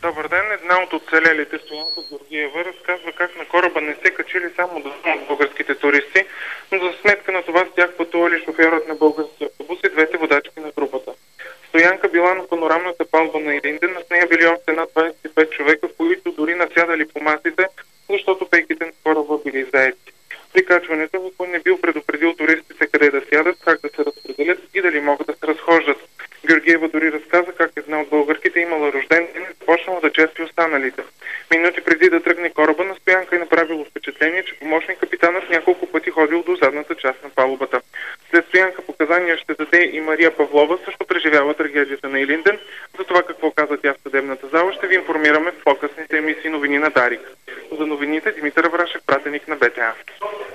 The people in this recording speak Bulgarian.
Добър ден. Една от оцелелите, Стоянка Георгиева, разказва как на кораба не се качили само двама от българските туристи, но за сметка на това с тях пътували шофьорът на българския автобус и двете водачки на групата. Стоянка била на панорамната палуба на Илинден, а с нея били още над 25 човека, които дори насядали по масите, защото пейките на кораба били заети. При качването никой не бил предупредил туристите къде да сядат, как да се разпределят и дали могат да се разхождат. Георгиева дори разказа как една от българките имала рожден ден и започнала да чести останалите. Минути преди да тръгне кораба, на Стоянка е направило впечатление, че помощник капитанът няколко пъти ходил до задната част на палубата. След Стоянка показания ще даде и Мария Павлова, също преживява трагедията на Илинден. За това какво каза тя в съдебната зала ще ви информираме в по-късните емисии новини на Дарик. За новините Димитър Врашев, пратеник на БТА.